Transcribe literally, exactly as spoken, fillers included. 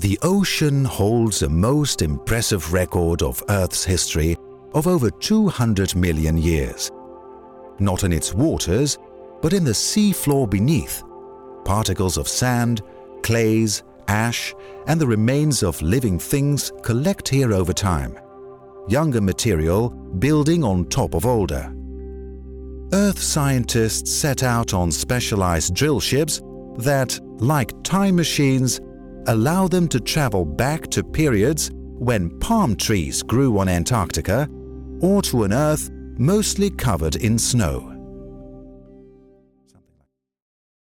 The ocean holds a most impressive record of Earth's history of over two hundred million years. Not in its waters, but in the sea floor beneath. Particles of sand, clays, ash, and the remains of living things collect here over time. Younger material building on top of older. Earth scientists set out on specialized drill ships that, like time machines, allow them to travel back to periods when palm trees grew on Antarctica or to an Earth mostly covered in snow.